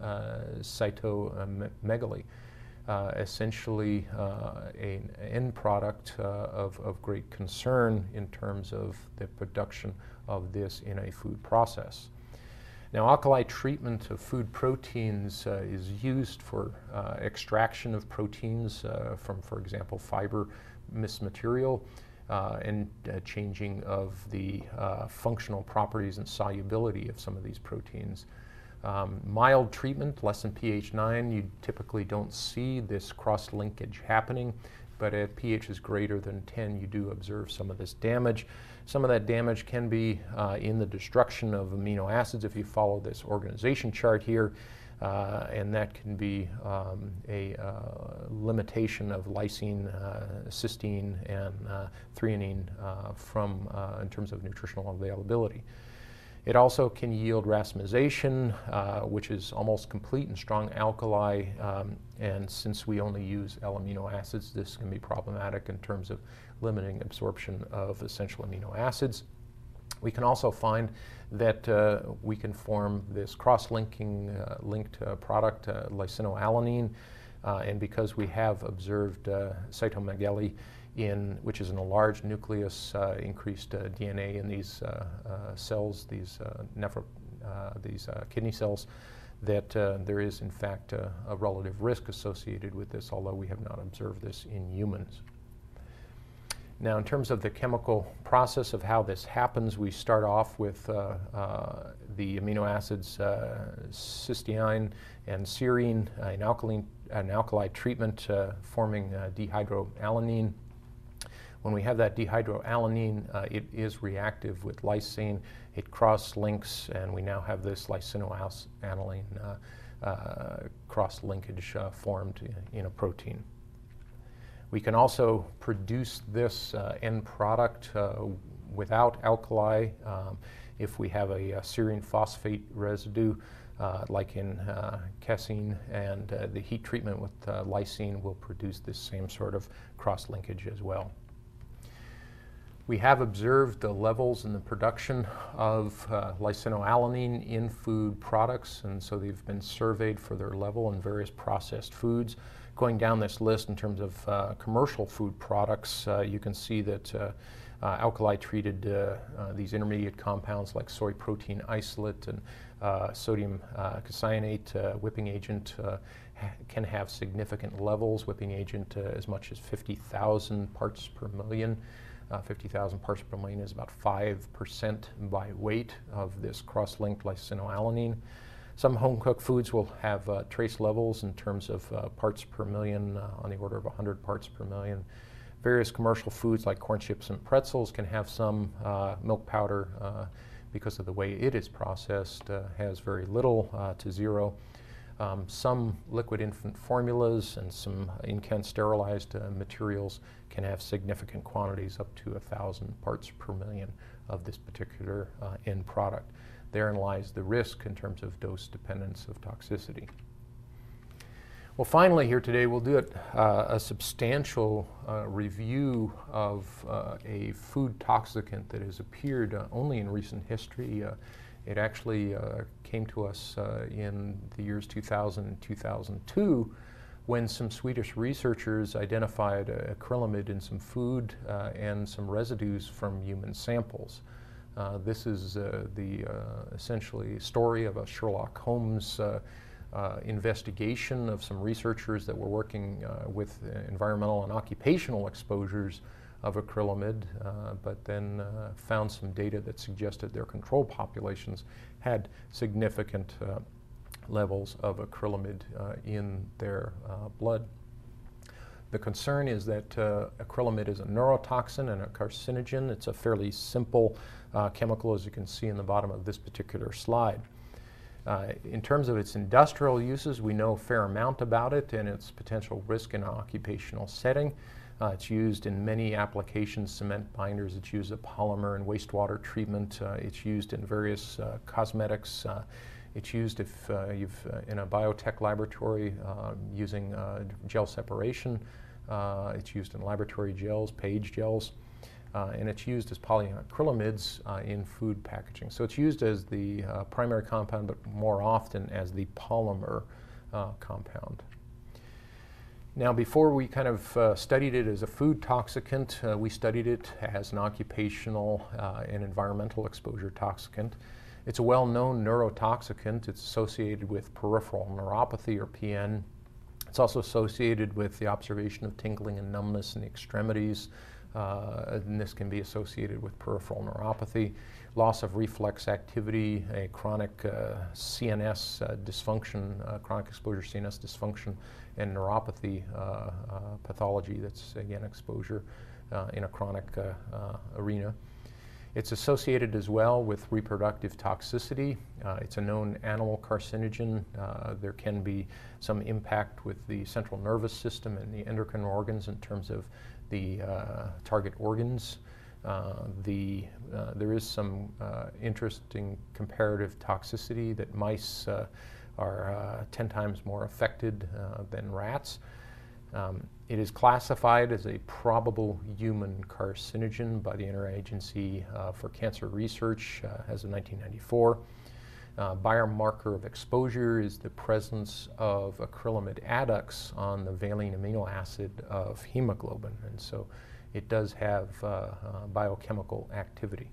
cytomegaly. Essentially an end product of great concern in terms of the production of this in a food process. Now, alkali treatment of food proteins is used for extraction of proteins from, for example, fibrous material and changing of the functional properties and solubility of some of these proteins. Mild treatment, less than pH 9, you typically don't see this cross-linkage happening, but at pHs greater than 10, you do observe some of this damage. Some of that damage can be in the destruction of amino acids if you follow this organization chart here, and that can be a limitation of lysine, cysteine, and threonine in terms of nutritional availability. It also can yield racemization, which is almost complete and strong alkali, and since we only use L-amino acids, this can be problematic in terms of limiting absorption of essential amino acids. We can also find that we can form this cross-linking linked product, lysinoalanine, and because we have observed cytomegaly, which is in a large nucleus, increased DNA in these cells, these kidney cells, that there is in fact a relative risk associated with this, although we have not observed this in humans. Now, in terms of the chemical process of how this happens, we start off with the amino acids cysteine and serine, an alkali treatment forming dehydroalanine. When we have that dehydroalanine, it is reactive with lysine. It cross-links, and we now have this lysinoalanine cross-linkage formed in a protein. We can also produce this end product without alkali if we have a serine phosphate residue like in casein, and the heat treatment with lysine will produce this same sort of cross-linkage as well. We have observed the levels in the production of lysinoalanine in food products, and so they've been surveyed for their level in various processed foods. Going down this list in terms of commercial food products, you can see that alkali treated these intermediate compounds like soy protein isolate and sodium caseinate whipping agent can have significant levels. Whipping agent as much as 50,000 parts per million. 50,000 parts per million is about 5% by weight of this cross-linked lysinoalanine. Some home-cooked foods will have trace levels in terms of parts per million on the order of 100 parts per million. Various commercial foods like corn chips and pretzels can have some milk powder because of the way it is processed, has very little to zero. Some liquid infant formulas and some in-can sterilized materials can have significant quantities up to 1,000 parts per million of this particular end product. Therein lies the risk in terms of dose dependence of toxicity. Well, finally here today we'll do a substantial review of a food toxicant that has appeared only in recent history. It actually came to us in the years 2000 and 2002 when some Swedish researchers identified acrylamide in some food and some residues from human samples. This is the essentially story of a Sherlock Holmes investigation of some researchers that were working with environmental and occupational exposures of acrylamide, but then found some data that suggested their control populations had significant levels of acrylamide in their blood. The concern is that acrylamide is a neurotoxin and a carcinogen. It's a fairly simple chemical, as you can see in the bottom of this particular slide. In terms of its industrial uses, we know a fair amount about it and its potential risk in an occupational setting. It's used in many applications, cement binders. It's used as polymer and wastewater treatment. It's used in various cosmetics. It's used if you've in a biotech laboratory using gel separation. It's used in laboratory gels, page gels. And it's used as polyacrylamides in food packaging. So it's used as the primary compound, but more often as the polymer compound. Now, before we kind of studied it as a food toxicant, we studied it as an occupational and environmental exposure toxicant. It's a well-known neurotoxicant. It's associated with peripheral neuropathy, or PN. It's also associated with the observation of tingling and numbness in the extremities. And this can be associated with peripheral neuropathy, loss of reflex activity, a chronic CNS dysfunction, chronic exposure CNS dysfunction, and neuropathy pathology that's, again, exposure in a chronic arena. It's associated as well with reproductive toxicity. It's a known animal carcinogen. There can be some impact with the central nervous system and the endocrine organs in terms of the target organs. There is some interesting comparative toxicity that mice are 10 times more affected than rats. It is classified as a probable human carcinogen by the Interagency for Cancer Research as of 1994. Biomarker of exposure is the presence of acrylamide adducts on the valine amino acid of hemoglobin, and so it does have biochemical activity.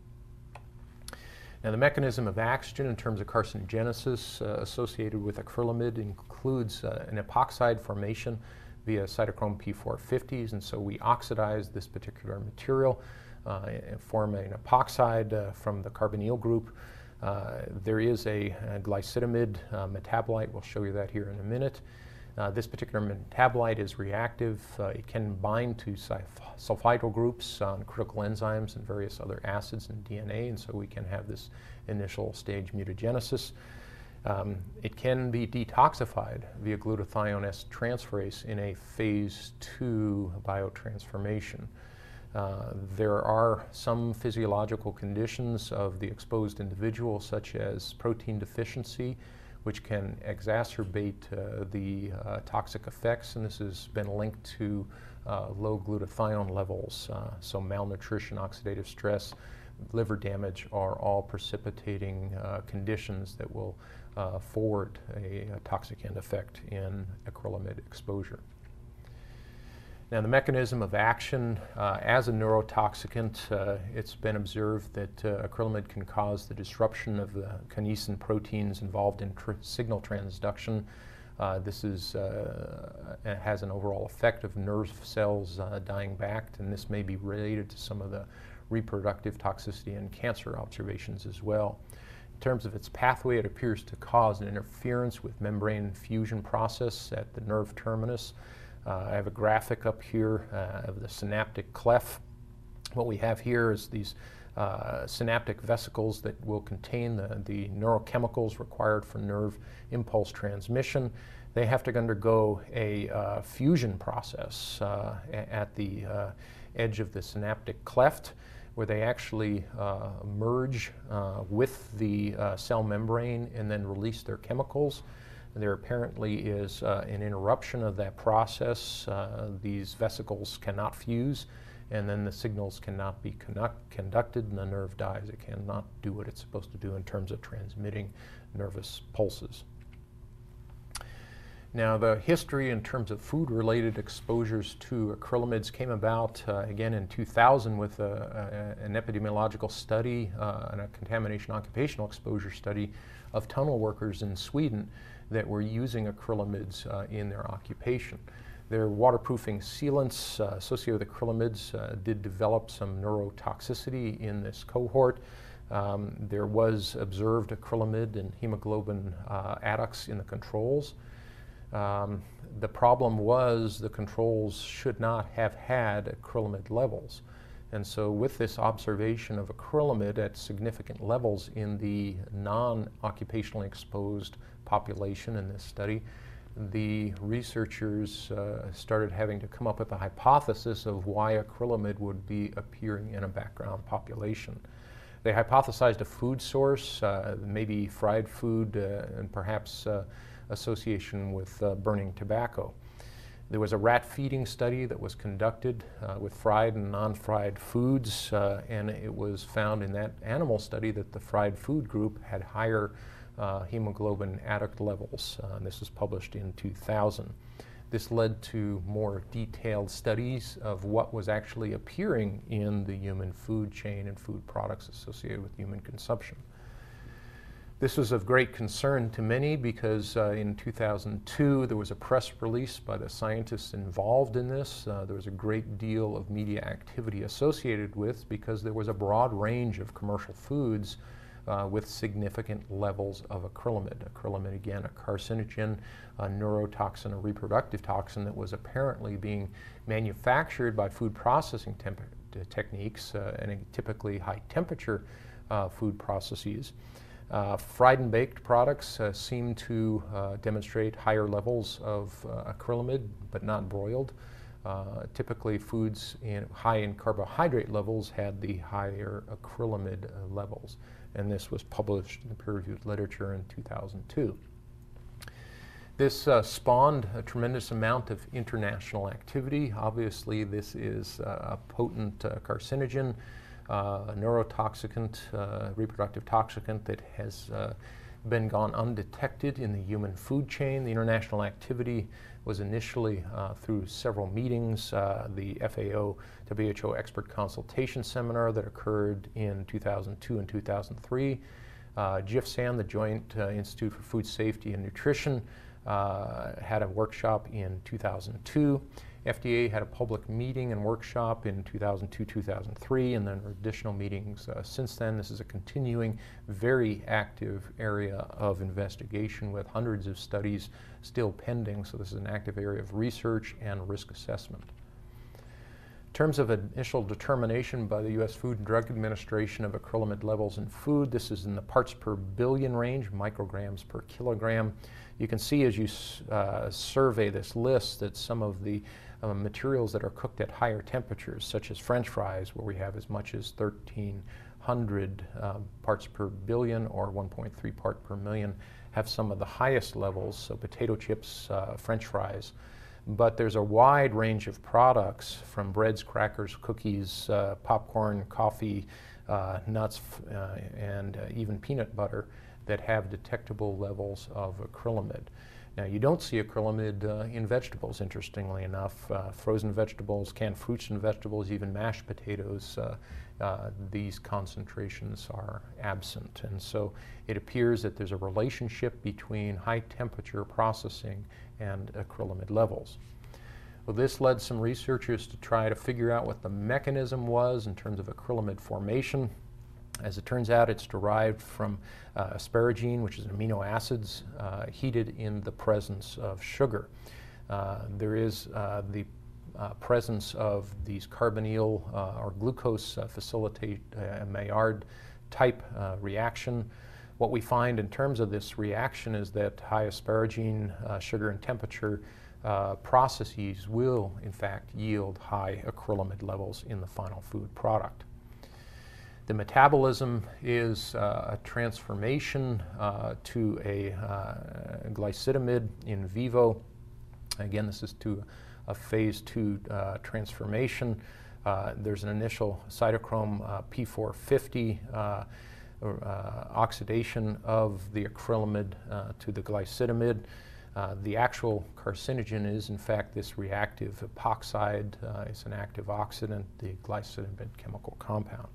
Now, the mechanism of action in terms of carcinogenesis associated with acrylamide includes an epoxide formation via cytochrome P450s, and so we oxidize this particular material and form an epoxide from the carbonyl group. There is a glycitamide metabolite. We'll show you that here in a minute. This particular metabolite is reactive. It can bind to sulfidyl groups on critical enzymes and various other acids in DNA, and so we can have this initial stage mutagenesis. It can be detoxified via glutathione S transferase in a phase 2 biotransformation. There are some physiological conditions of the exposed individual, such as protein deficiency, which can exacerbate the toxic effects, and this has been linked to low glutathione levels. So malnutrition, oxidative stress, liver damage are all precipitating conditions that will forward a toxicant effect in acrylamide exposure. Now, the mechanism of action as a neurotoxicant, it's been observed that acrylamide can cause the disruption of the kinesin proteins involved in signal transduction. This has an overall effect of nerve cells dying back, and this may be related to some of the reproductive toxicity and cancer observations as well. In terms of its pathway, it appears to cause an interference with membrane fusion process at the nerve terminus. I have a graphic up here of the synaptic cleft. What we have here is these synaptic vesicles that will contain the neurochemicals required for nerve impulse transmission. They have to undergo a fusion process at the edge of the synaptic cleft, where they actually merge with the cell membrane and then release their chemicals. There apparently is an interruption of that process. These vesicles cannot fuse, and then the signals cannot be conducted, and the nerve dies. It cannot do what it's supposed to do in terms of transmitting nervous pulses. Now, the history in terms of food-related exposures to acrylamides came about again in 2000 with an epidemiological study and a contamination occupational exposure study of tunnel workers in Sweden that were using acrylamides in their occupation. Their waterproofing sealants associated with acrylamides did develop some neurotoxicity in this cohort. There was observed acrylamide and hemoglobin adducts in the controls. The problem was the controls should not have had acrylamide levels. And so with this observation of acrylamide at significant levels in the non-occupationally exposed population in this study, the researchers started having to come up with a hypothesis of why acrylamide would be appearing in a background population. They hypothesized a food source, maybe fried food and perhaps association with burning tobacco. There was a rat feeding study that was conducted with fried and non-fried foods, and it was found in that animal study that the fried food group had higher hemoglobin adduct levels. And this was published in 2000. This led to more detailed studies of what was actually appearing in the human food chain and food products associated with human consumption. This was of great concern to many because in 2002 there was a press release by the scientists involved in this. There was a great deal of media activity associated with because there was a broad range of commercial foods with significant levels of acrylamide. Acrylamide, again, a carcinogen, a neurotoxin, a reproductive toxin that was apparently being manufactured by food processing techniques and typically high temperature food processes. Fried and baked products seem to demonstrate higher levels of acrylamide, but not broiled. Typically, foods high in carbohydrate levels had the higher acrylamide levels, and this was published in the peer-reviewed literature in 2002. This spawned a tremendous amount of international activity. Obviously, this is a potent carcinogen, neurotoxicant, reproductive toxicant that has been gone undetected in the human food chain. The international activity was initially through several meetings, the FAO WHO expert consultation seminar that occurred in 2002 and 2003, GIFSAN, the Joint Institute for Food Safety and Nutrition, had a workshop in 2002. FDA had a public meeting and workshop in 2002-2003, and then additional meetings since then. This is a continuing, very active area of investigation with hundreds of studies still pending, so this is an active area of research and risk assessment. In terms of initial determination by the U.S. Food and Drug Administration of acrylamide levels in food, this is in the parts per billion range, micrograms per kilogram. You can see as you survey this list that some of the materials that are cooked at higher temperatures, such as French fries, where we have as much as 1,300 parts per billion or 1.3 part per million, have some of the highest levels, so potato chips, French fries. But there's a wide range of products from breads, crackers, cookies, popcorn, coffee, nuts, and even peanut butter that have detectable levels of acrylamide. Now, you don't see acrylamide in vegetables, interestingly enough. Frozen vegetables, canned fruits and vegetables, even mashed potatoes, these concentrations are absent. And so it appears that there's a relationship between high temperature processing and acrylamide levels. Well, this led some researchers to try to figure out what the mechanism was in terms of acrylamide formation. As it turns out, it's derived from asparagine, which is an amino acids heated in the presence of sugar. There is the presence of these carbonyl or glucose facilitate a Maillard type reaction. What we find in terms of this reaction is that high asparagine, sugar and temperature processes will in fact yield high acrylamide levels in the final food product. The metabolism is a transformation to a glycitamide in vivo. Again, this is to a phase 2 transformation. There's an initial cytochrome P450 oxidation of the acrylamide to the glycitamide. The actual carcinogen is, in fact, this reactive epoxide. It's an active oxidant, the glycitamide chemical compound.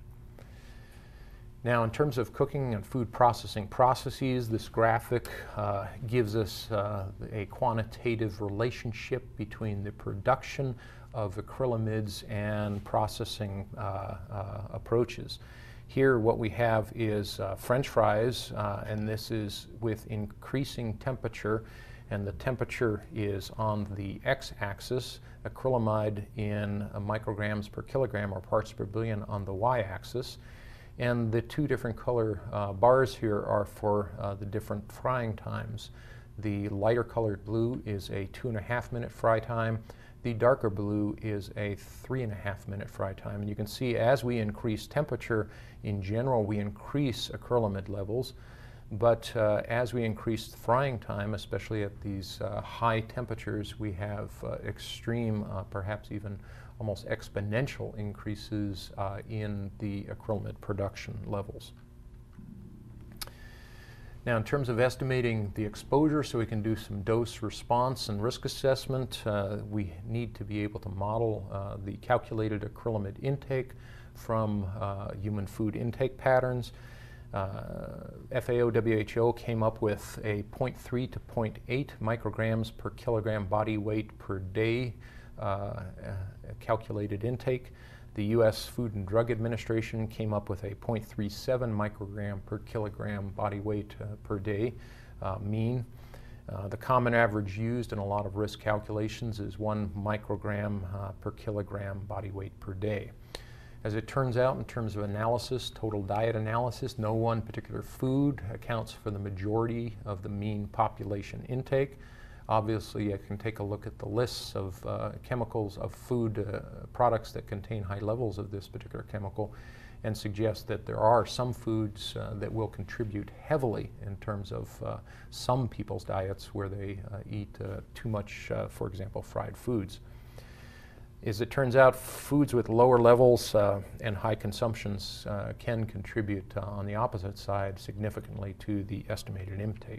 Now, in terms of cooking and food processing processes, this graphic gives us a quantitative relationship between the production of acrylamides and processing approaches. Here what we have is French fries, and this is with increasing temperature, and the temperature is on the x-axis, acrylamide in micrograms per kilogram or parts per billion on the y-axis. And the two different color bars here are for the different frying times. The lighter colored blue is a 2.5 minute fry time. The darker blue is a 3.5 minute fry time. And you can see as we increase temperature, in general, we increase acrylamide levels. But as we increase the frying time, especially at these high temperatures, we have extreme, perhaps even almost exponential increases in the acrylamide production levels. Now, in terms of estimating the exposure, so we can do some dose response and risk assessment, we need to be able to model the calculated acrylamide intake from human food intake patterns. FAO WHO came up with a 0.3 to 0.8 micrograms per kilogram body weight per day calculated intake. The U.S. Food and Drug Administration came up with a 0.37 microgram per kilogram body weight per day mean. The common average used in a lot of risk calculations is 1 microgram per kilogram body weight per day. As it turns out, in terms of analysis, total diet analysis, no one particular food accounts for the majority of the mean population intake. Obviously, you can take a look at the lists of chemicals of food products that contain high levels of this particular chemical and suggest that there are some foods that will contribute heavily in terms of some people's diets where they eat too much, for example, fried foods. As it turns out, foods with lower levels and high consumptions can contribute on the opposite side significantly to the estimated intake.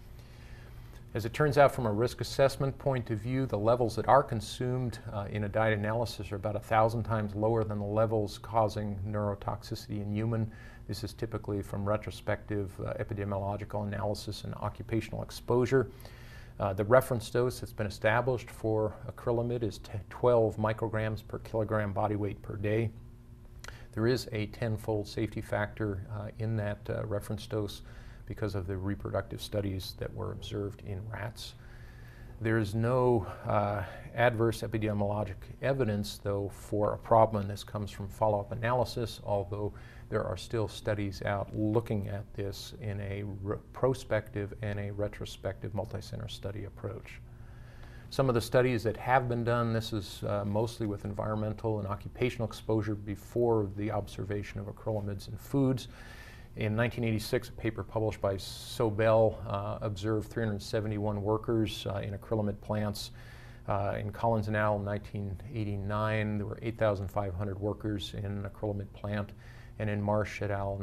As it turns out, from a risk assessment point of view, the levels that are consumed in a diet analysis are about 1,000 times lower than the levels causing neurotoxicity in human. This is typically from retrospective epidemiological analysis and occupational exposure. The reference dose that's been established for acrylamide is 12 micrograms per kilogram body weight per day. There is a 10-fold safety factor in that reference dose because of the reproductive studies that were observed in rats. There is no adverse epidemiologic evidence, though, for a problem, and this comes from follow-up analysis, although there are still studies out looking at this in a prospective and a retrospective multi-center study approach. Some of the studies that have been done, this is mostly with environmental and occupational exposure before the observation of acrylamides in foods. In 1986, a paper published by Sobel observed 371 workers in acrylamide plants. In Collins et al. In 1989, there were 8,500 workers in an acrylamide plant. And in Marsh et al. In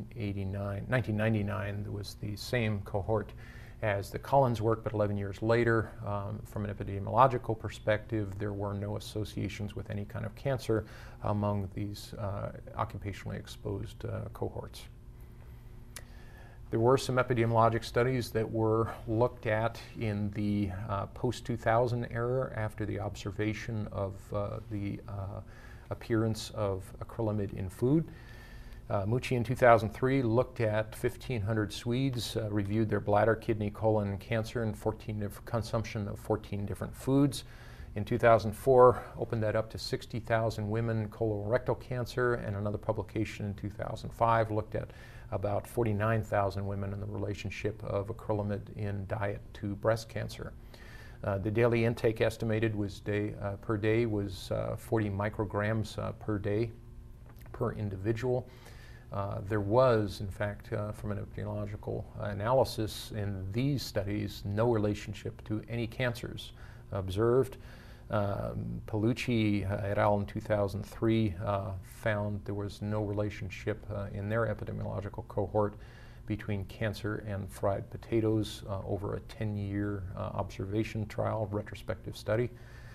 1999, there was the same cohort as the Collins work, but 11 years later, from an epidemiological perspective, there were no associations with any kind of cancer among these occupationally exposed cohorts. There were some epidemiologic studies that were looked at in the post-2000 era after the observation of the appearance of acrylamide in food. Mucci in 2003 looked at 1,500 Swedes, reviewed their bladder, kidney, colon cancer and consumption of 14 different foods. In 2004, opened that up to 60,000 women colorectal cancer, and another publication in 2005 looked at about 49,000 women in the relationship of acrylamide in diet to breast cancer. The daily intake estimated was per day was 40 micrograms per day per individual. There was, in fact, from an epidemiological analysis in these studies, no relationship to any cancers observed. Paolucci et al. In 2003 found there was no relationship in their epidemiological cohort between cancer and fried potatoes over a 10-year observation trial, retrospective study.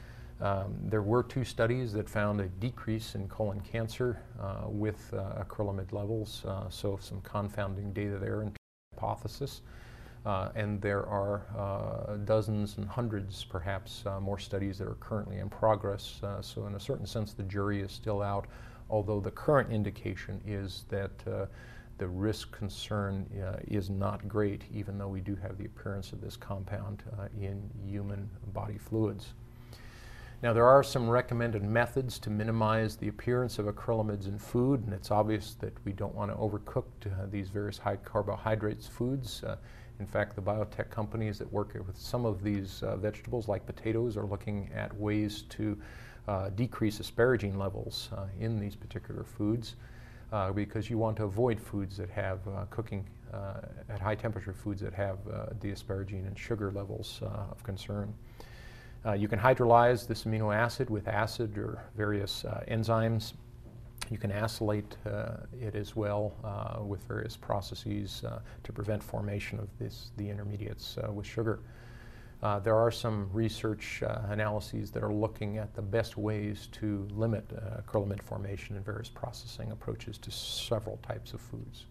There were 2 studies that found a decrease in colon cancer with acrylamide levels, so some confounding data there in hypothesis. And there are dozens and hundreds, perhaps, more studies that are currently in progress. So in a certain sense, the jury is still out, although the current indication is that the risk concern is not great, even though we do have the appearance of this compound in human body fluids. Now, there are some recommended methods to minimize the appearance of acrylamides in food, and it's obvious that we don't want to overcook these various high carbohydrates foods. In fact, the biotech companies that work with some of these vegetables, like potatoes, are looking at ways to decrease asparagine levels in these particular foods because you want to avoid foods that have cooking at high temperature foods that have the asparagine and sugar levels of concern. You can hydrolyze this amino acid with acid or various enzymes. You can acylate it as well with various processes to prevent formation of the intermediates with sugar. There are some research analyses that are looking at the best ways to limit acrylamide formation in various processing approaches to several types of foods.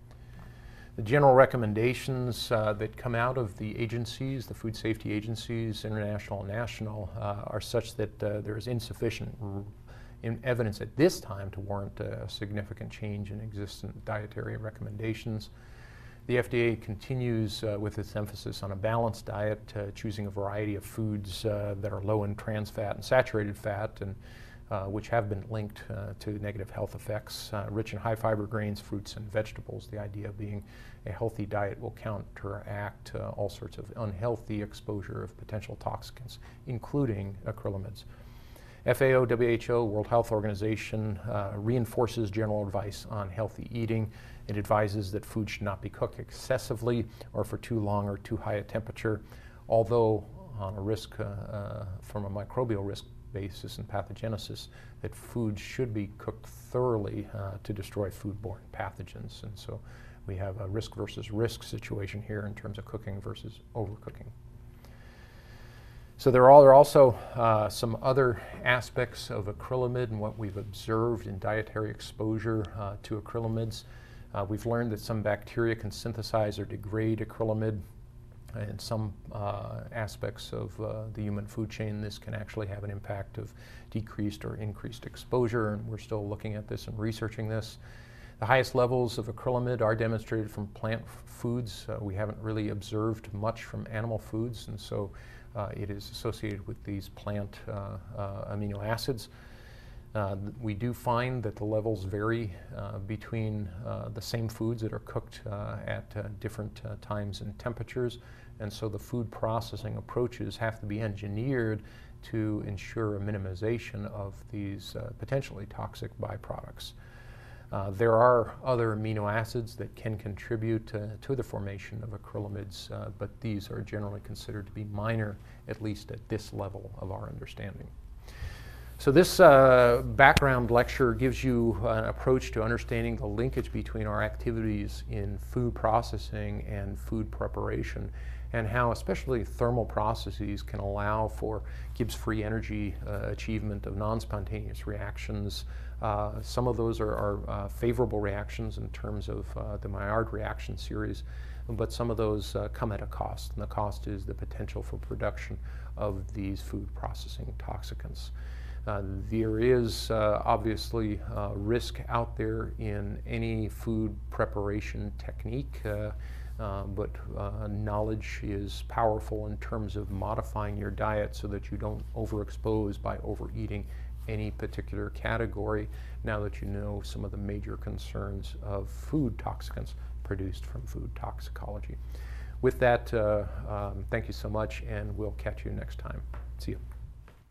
The general recommendations that come out of the agencies, the food safety agencies, international and national, are such that there is insufficient evidence at this time to warrant a significant change in existing dietary recommendations. The FDA continues with its emphasis on a balanced diet, choosing a variety of foods that are low in trans fat and saturated fat, and which have been linked to negative health effects, rich in high fiber grains, fruits, and vegetables. The idea being a healthy diet will counteract all sorts of unhealthy exposure of potential toxicants, including acrylamides. FAO, WHO, World Health Organization reinforces general advice on healthy eating. It advises that food should not be cooked excessively or for too long or too high a temperature, although on a risk from a microbial risk basis and pathogenesis, that food should be cooked thoroughly to destroy foodborne pathogens. And so we have a risk versus risk situation here in terms of cooking versus overcooking. So there are also some other aspects of acrylamide and what we've observed in dietary exposure to acrylamides. We've learned that some bacteria can synthesize or degrade acrylamide. In some aspects of the human food chain, this can actually have an impact of decreased or increased exposure, and we're still looking at this and researching this. The highest levels of acrylamide are demonstrated from plant foods. We haven't really observed much from animal foods, and so it is associated with these plant amino acids. We do find that the levels vary between the same foods that are cooked at different times and temperatures, and so the food processing approaches have to be engineered to ensure a minimization of these potentially toxic byproducts. There are other amino acids that can contribute to the formation of acrylamides, but these are generally considered to be minor, at least at this level of our understanding. So this background lecture gives you an approach to understanding the linkage between our activities in food processing and food preparation, and how especially thermal processes can allow for Gibbs-free energy achievement of non-spontaneous reactions. Some of those are favorable reactions in terms of the Maillard reaction series, but some of those come at a cost, and the cost is the potential for production of these food processing toxicants. There is obviously risk out there in any food preparation technique, but knowledge is powerful in terms of modifying your diet so that you don't overexpose by overeating any particular category, now that you know some of the major concerns of food toxicants produced from food toxicology. With that, thank you so much, and we'll catch you next time. See you.